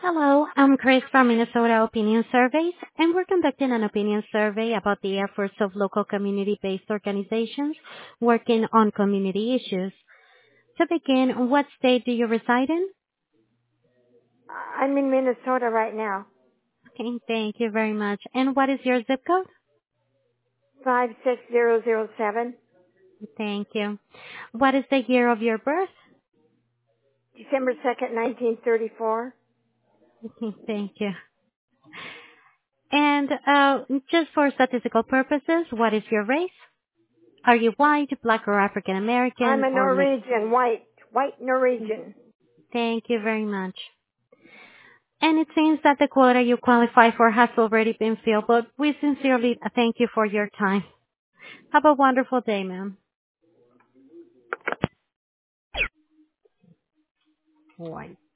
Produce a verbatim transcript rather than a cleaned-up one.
Hello, I'm Chris from Minnesota Opinion Surveys, and we're conducting an opinion survey about the efforts of local community-based organizations working on community issues. To begin, what state do you reside in? I'm in Minnesota right now. Okay, thank you very much. And what is your zip code? five six zero zero seven. Thank you. What is the year of your birth? December second, nineteen thirty-four. Okay, thank you. And uh, just for statistical purposes, what is your race? Are you white, black, or African I'm American, a or mixed? Norwegian, white, white Norwegian. Thank you very much. And it seems that the quota you qualify for has already been filled, but we sincerely thank you for your time. Have a wonderful day, ma'am. White.